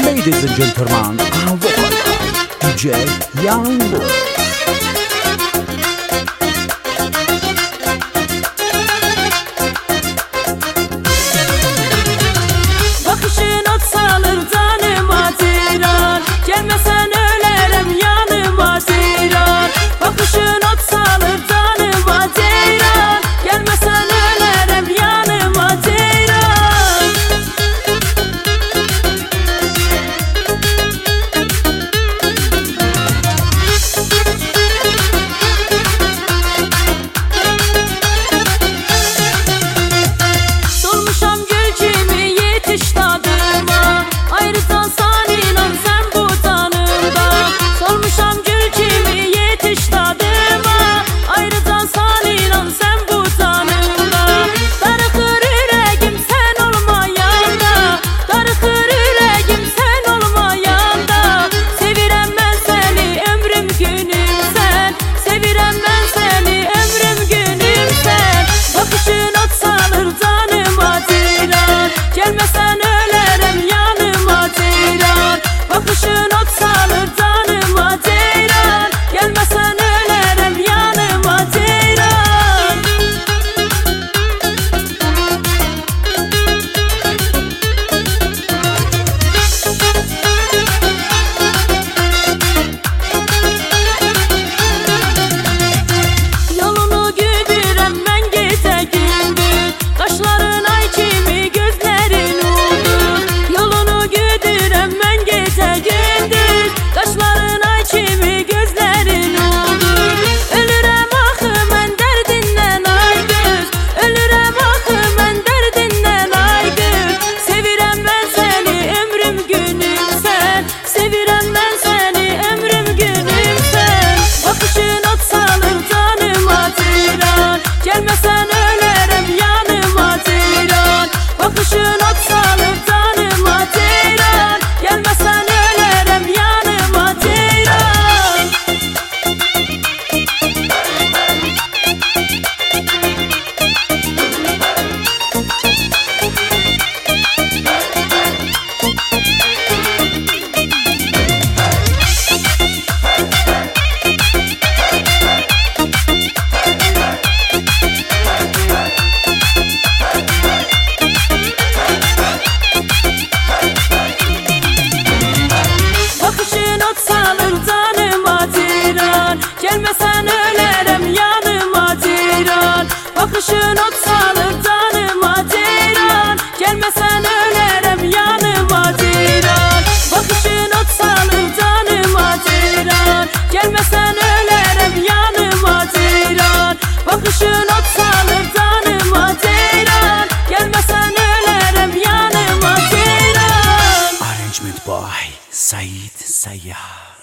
Ladies and gentlemen, our vocal guy, DJ Youngboy. Bakışın ot salır canıma tiran, gelmesen ölerim yanıma tiran. Bakışın ot salır canıma tiran, gelmesen ölerim yanıma tiran. Solmuşam gül kimi yetiş tadıma, ayrıcan saninan sen bu tanımda. Solmuşam gül kimi yetiş tadıma, ayrıcan saninan sen bu tanımda. Darıxır yüreğim sen olmayanda, darıxır yüreğim sen olmayanda. Sevirəm mən səni ömrüm günüm sen, sevirəm mən səni ömrüm günüm sen. Bakışın ot salır canıma tiran, gelmesen ölerim yanıma tiran. Bakışın ot salır canıma tiran, gelmesen ölerim yanıma tiran. Yolunu güdürəm mən gecə gündüz, qaşların ay kimi gözlərin ulduz. Yolunu güdürəm mən gecə gündüz, qaşların ay kimi gözlərin ulduz. Ölürəm axı mən dərdindən ay qız, ölürəm axı mən dərdindən ay qız. Sevirəm mən səni ömrüm günüm sən, sevirəm mən səni ömrüm günüm sən. Bakışın ot salır canıma tiran, gelmesen ölerim yanıma tiran. Bakışın ot salır canıma tiran, gelmesen ölerim yanıma tiran. Bakışın ot salır canıma tiran, gelmesen ölerim yanıma tiran. Bakışın ot salır canıma tiran, gelmesen ölerim yanıma tiran. Bakışın ot salır canıma tiran, gelmesen ölerim yanıma tiran. Bakışın ot salır canıma tiran, gelmesen ölerim yanıma tiran. Arrangement by Said Sayyad.